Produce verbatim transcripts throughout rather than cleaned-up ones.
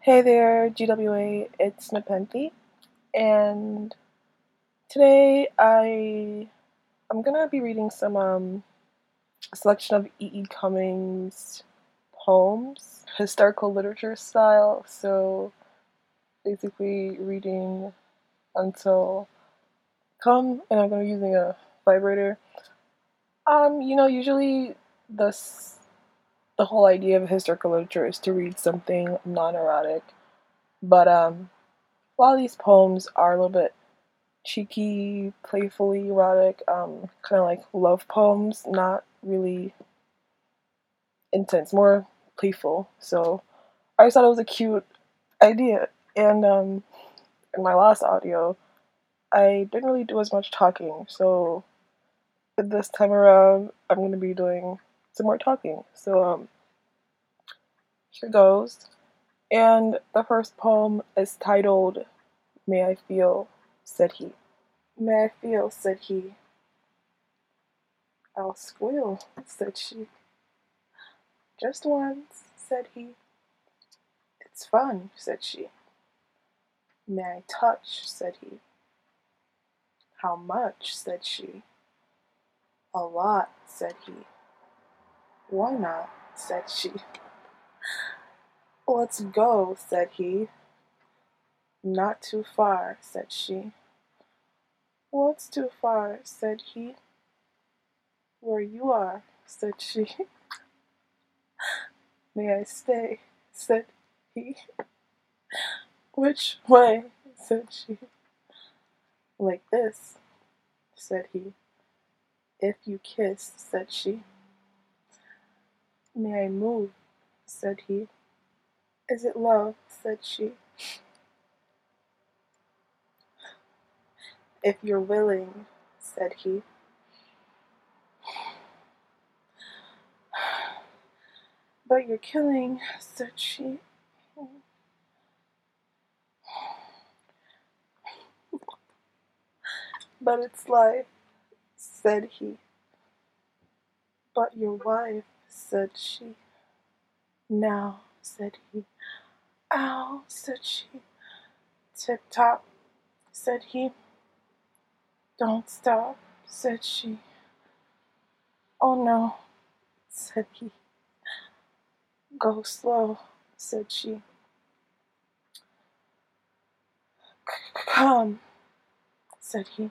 Hey there, G W A, it's Nepenthe, and today I I'm gonna be reading some um a selection of E. E. Cummings poems, historical literature style. So basically, reading until come, and I'm gonna be using a vibrator. Um, you know, usually the s- the whole idea of historical literature is to read something non-erotic, but um, a lot of these poems are a little bit cheeky, playfully erotic, um, kind of like love poems, not really intense, more playful. So I just thought it was a cute idea. And um, in my last audio, I didn't really do as much talking. So this time around, I'm going to be doing some more talking. So um, here goes. And the first poem is titled May I Feel, said he. May I feel, said he. I'll squeal, said she. Just once, said he. It's fun, said she. May I touch, said he. How much, said she. A lot, said he. Why not, said she. Let's go, said he. Not too far, said she. What's too far, said he. Where you are, said she. May I stay, said he. Which way, said she. Like this, said he. If you kiss, said she. May I move, said he. Is it love, said she. If you're willing, said he. But you're killing, said she. But it's life, said he. But your wife, said she. Now, said he. Ow, said she. Tip-top, said he. Don't stop, said she. Oh no, said he. Go slow, said she. Come, said he.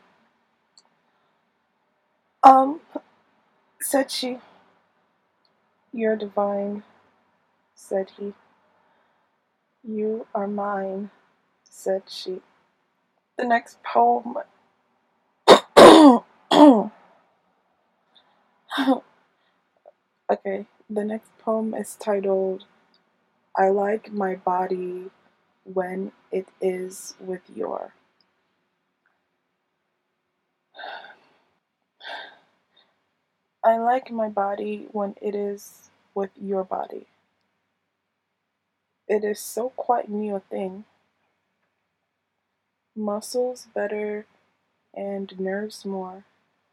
Um, said she. You're divine, said he. You are mine, said she. The next poem. Okay, the next poem is titled I Like My Body When It Is With Your. I like my body when it is with your body. It is so quite new a thing. Muscles better and nerves more.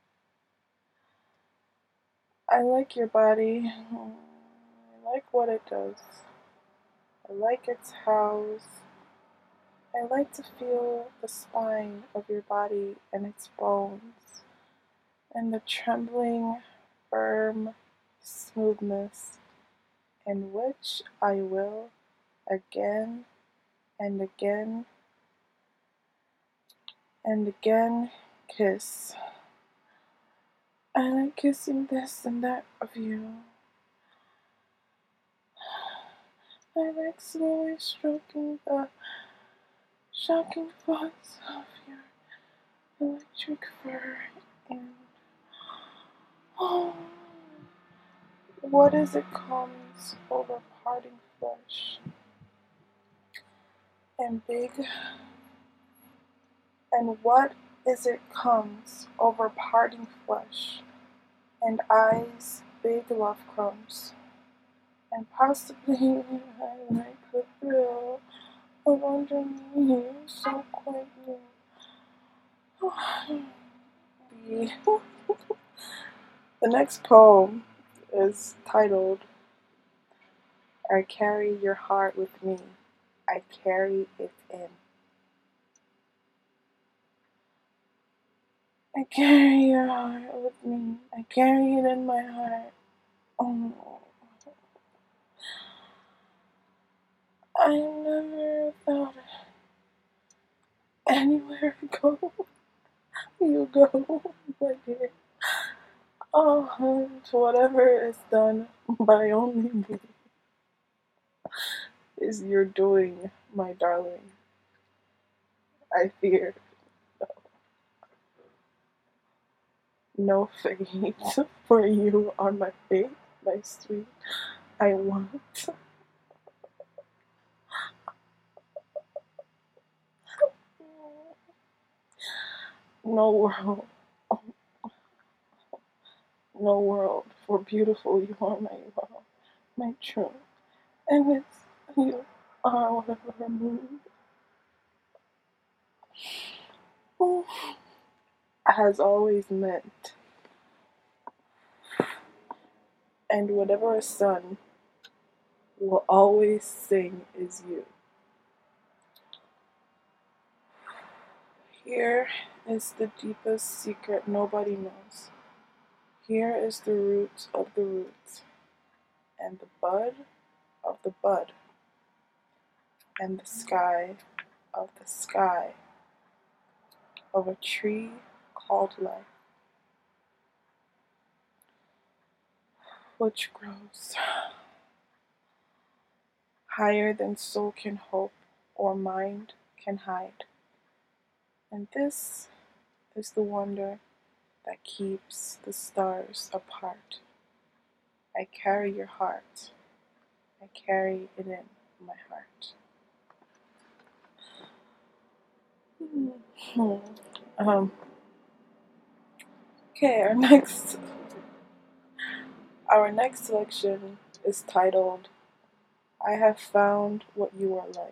I like your body. I like what it does. I like its house. I like to feel the spine of your body and its bones, and the trembling, firm smoothness in which I will again and again and again kiss. I like kissing this and that of you. I like slowly stroking the shocking thoughts of your electric fur and oh, what is it comes over parting flesh and big, and what is it comes over parting flesh and eyes big love crumbs, and possibly I like the thrill of underneath so quite new. the, the next poem is titled I Carry Your Heart With Me I carry it in. I carry your heart with me. I carry it in my heart. Oh, I never thought anywhere to go. You go, my dear. Oh, to whatever is done by only me is your doing, my darling. I fear no fate for you on my fate, my sweet. I want no world, no world, for beautiful you are my world, my truth, and it's you are whatever I move. Has always meant, and whatever a sun will always sing is you. Here is the deepest secret nobody knows. Here is the root of the roots, and the bud of the bud, and the sky of the sky of a tree called life, which grows higher than soul can hope or mind can hide. And this is the wonder that keeps the stars apart. I carry your heart. I carry it in my heart. Hmm. Um, okay, our next our next selection is titled I Have Found What You Are Like.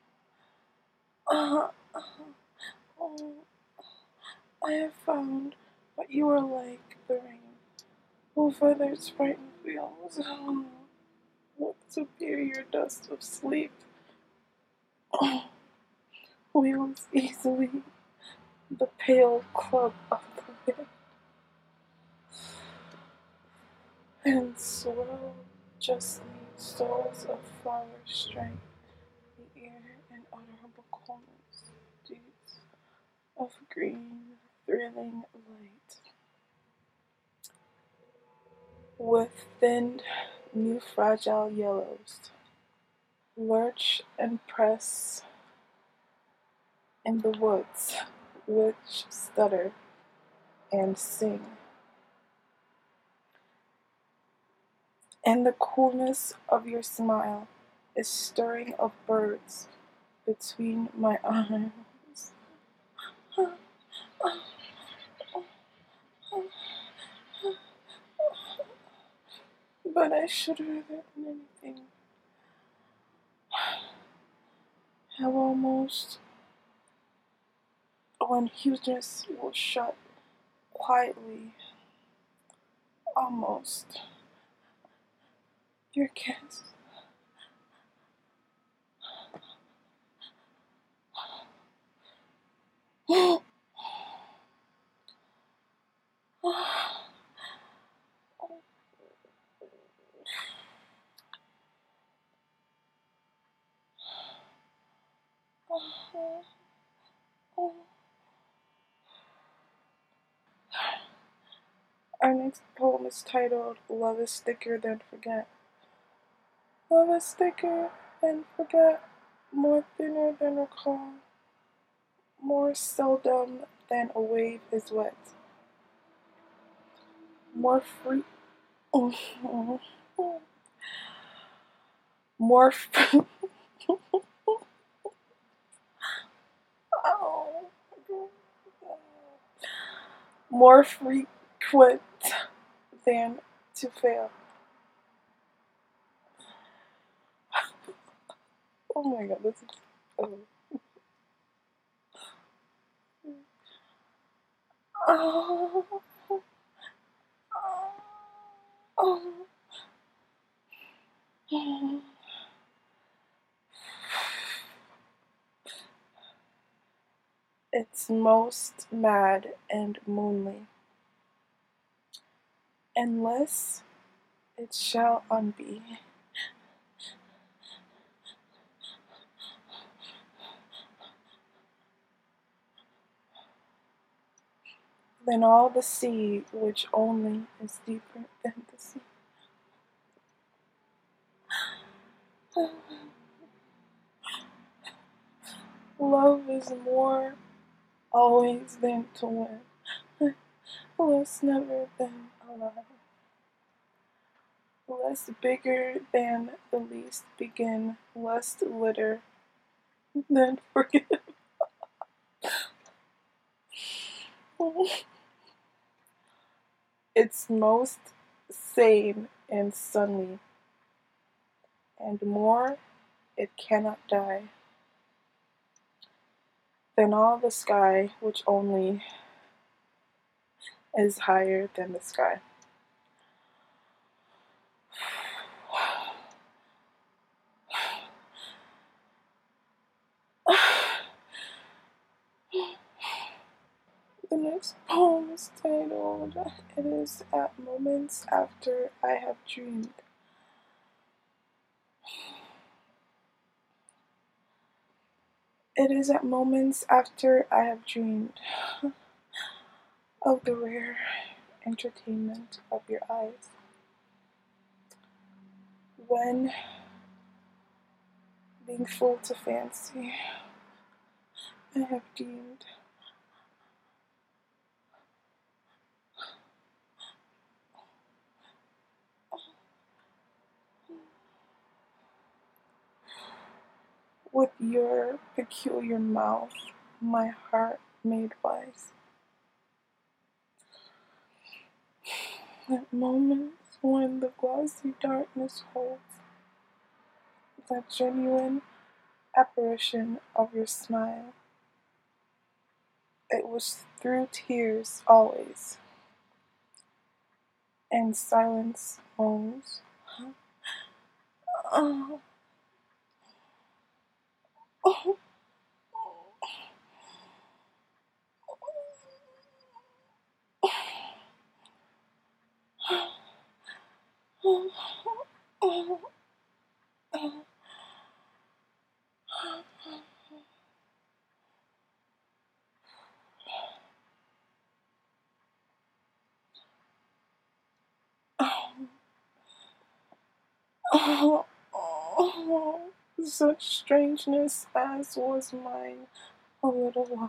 Uh, uh, oh, I have found what you are like, the rain. Oh, feathers frightened wheels. Oh, what superior dust of sleep. Oh, wheels easily, the pale club of the wind. And swirl justly souls of flower strength, the air and utterable coolness, deeds of green, thrilling light. With thinned, new fragile yellows, lurch and press in the woods, which stutter and sing. And the coolness of your smile is stirring of birds between my arms. But I should rather than anything have almost when hugeness will shut quietly, almost your kiss. Our next poem is titled Love is Thicker Than Forget. Love is thicker than forget, more thinner than recall, more seldom than a wave is wet, more free, more, f- oh, more frequent than to fail. Oh my god, this is. Oh. Oh, oh, oh. It's most mad and moonly, unless it shall unbe. Than all the sea which only is deeper than the sea. Love is more always than to win, less never than alive, less bigger than the least begin, less litter than forgive. It's most sane and sunny, and more it cannot die than all the sky which only is higher than the sky. The next poem is titled, It is at moments after I have dreamed. It is at moments after I have dreamed of the rare entertainment of your eyes, when, being full to fancy, I have deemed with your peculiar mouth my heart made wise. At moments when the glossy darkness holds that genuine apparition of your smile, it was through tears always, and silence moans. Oh, oh, oh, oh, oh. Oh, oh, such strangeness as was mine a little while.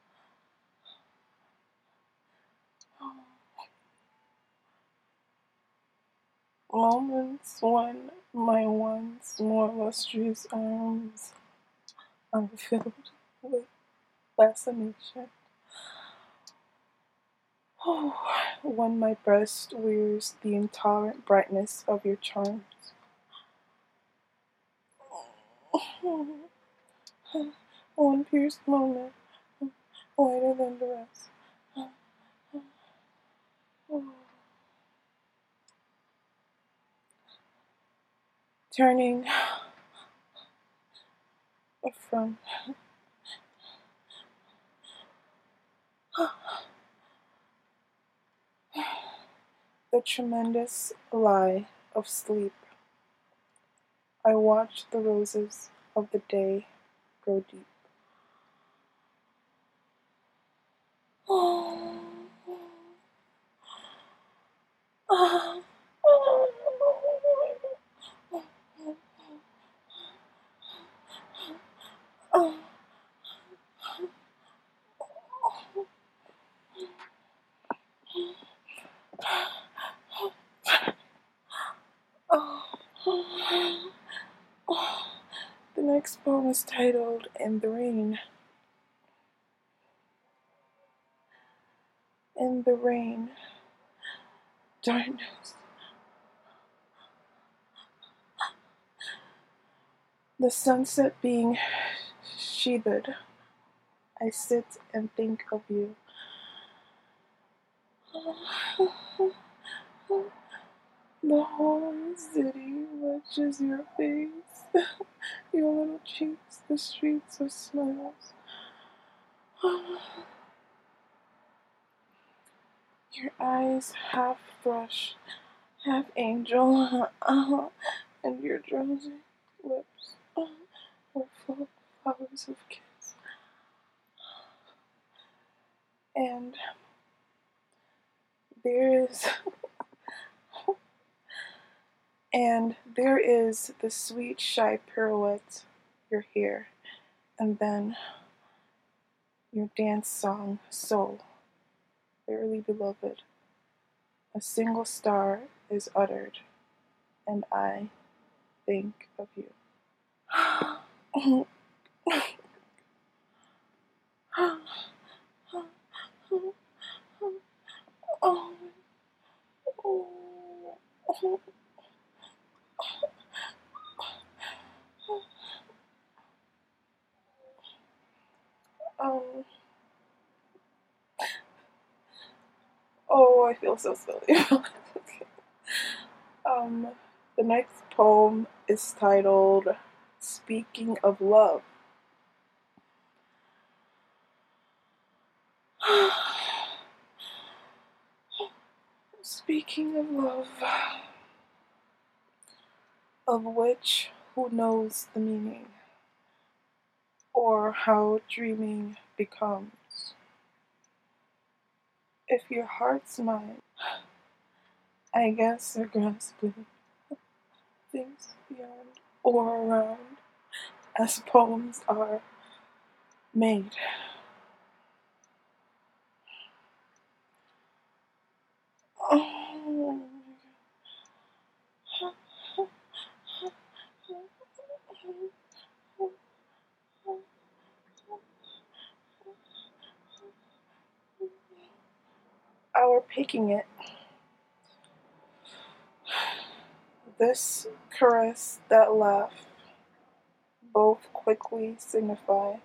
Moments when my once more lustrous arms are filled with fascination. Oh, when my breast wears the intolerant brightness of your charms. One pierced moment, whiter than the rest. Turning from the tremendous lie of sleep, I watch the roses of the day grow deep. Oh, oh, oh, oh, oh. The next poem is titled In the Rain. In the rain, darkness, the sunset being sheathed, I sit and think of you. The whole city watches your face, your little cheeks, the streets of smiles. Your eyes half thrush, half angel, uh, and your drowsy lips uh, were full of flowers of kiss. And there is, and there is the sweet shy pirouette, your hair, and then your dance song, soul, verily beloved. A single star is uttered, and I think of you. Um, oh, I feel so silly. um, the next poem is titled Speaking of Love. Speaking of love, of which who knows the meaning, or how dreaming becomes. If your heart's mine, I guess are grasping things beyond or around, as poems are made. Oh. Our picking it. This caress, that laugh, both quickly signify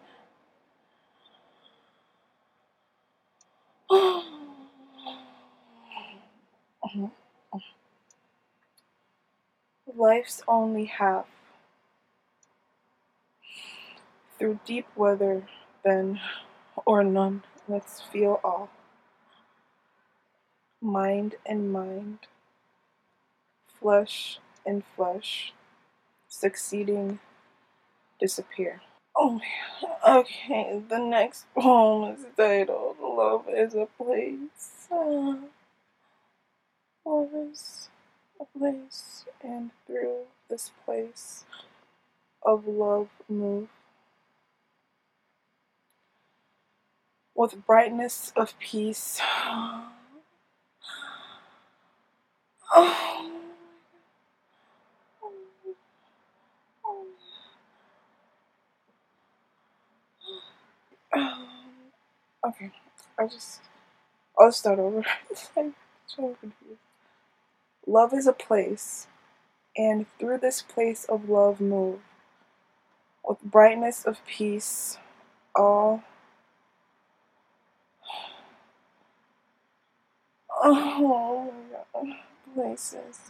life's only half. Through deep weather, then, or none, let's feel all. Mind and mind, flesh and flesh, succeeding, disappear. Oh, okay, the next poem is titled Love is a Place. Uh, love is a place, and through this place of love move. With brightness of peace. Oh. Um, okay, I just, I'll start over. I'm so confused. Love is a place, and through this place of love move. With brightness of peace, all. Oh my god, places.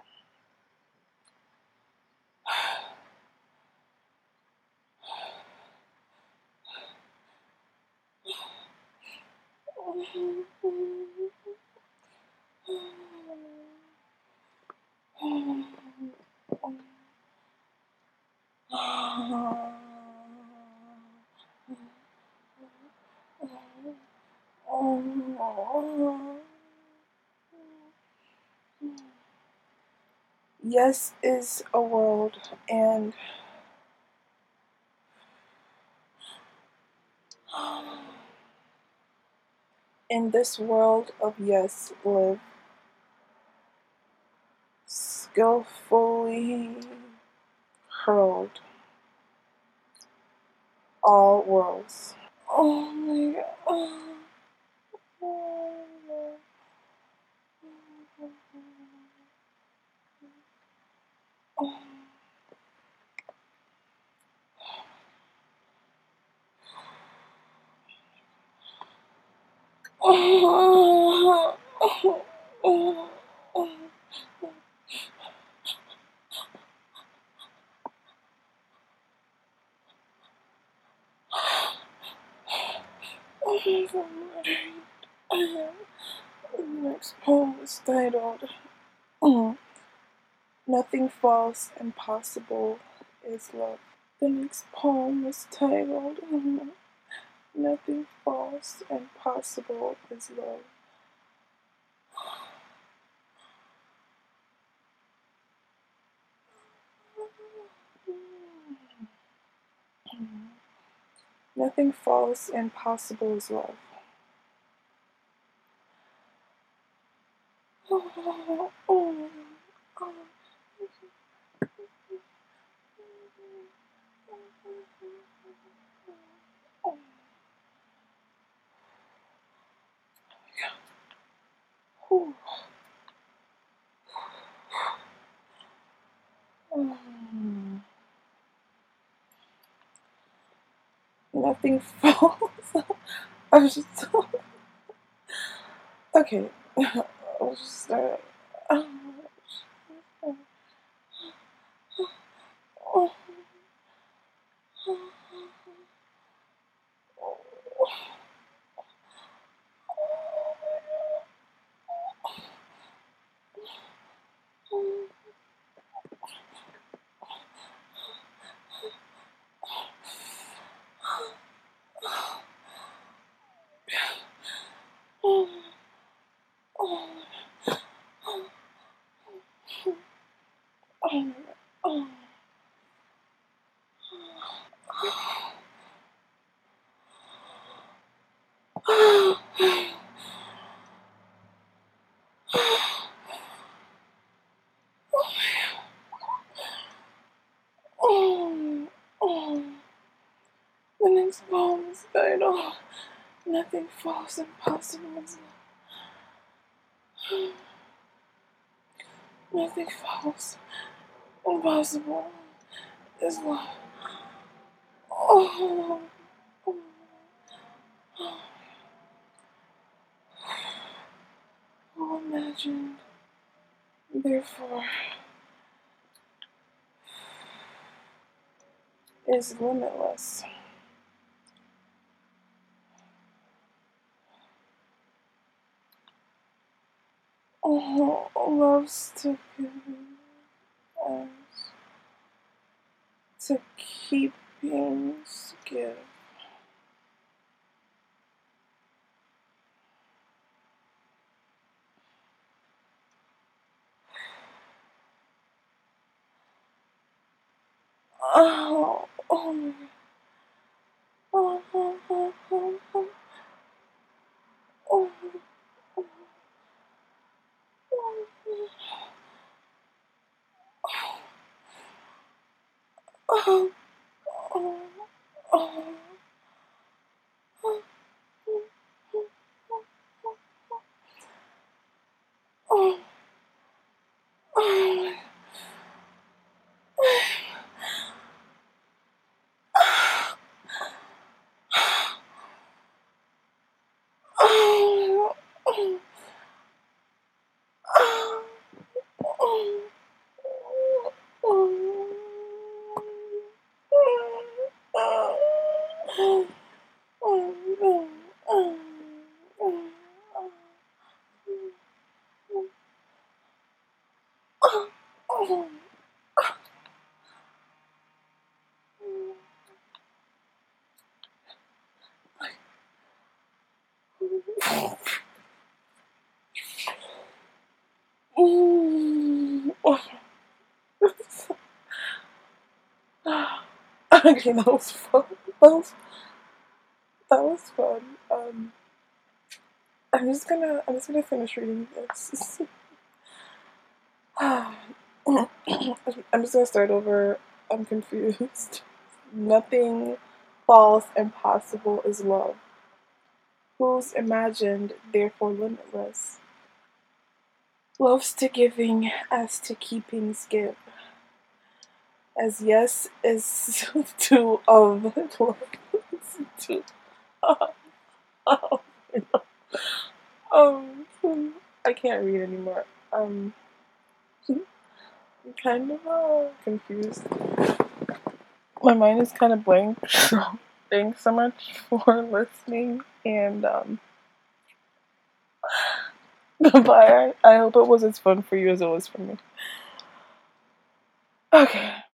Yes is a world, and in this world of yes live skillfully hurled all worlds. Oh my god. The next poem is titled uh, Nothing False and Possible is Love. The next poem is titled uh, Nothing False and Possible is Love. Nothing false and possible is love. Nothing false. I was just okay. I'll just start. The next poem is titled Nothing False and Possible is Love. Nothing false and possible is love. Oh, oh, oh. Oh, imagine, therefore, is limitless. Oh, loves to give as to keepings give. Oh, oh, oh, oh, oh, oh, oh, oh, oh, oh, oh. Oh, oh, oh, oh, okay, that was fun. That was, that was fun. Um, I'm just gonna, I'm just gonna finish reading this. I'm just gonna start over. I'm confused. Nothing false and possible is love. Who's imagined, therefore limitless. Love's to giving as to keepings give. As yes is to of love to of, of, um I can't read anymore. Um I'm kind of uh, confused. My mind is kind of blank. So thanks so much for listening, and um, bye. I hope it was as fun for you as it was for me. Okay.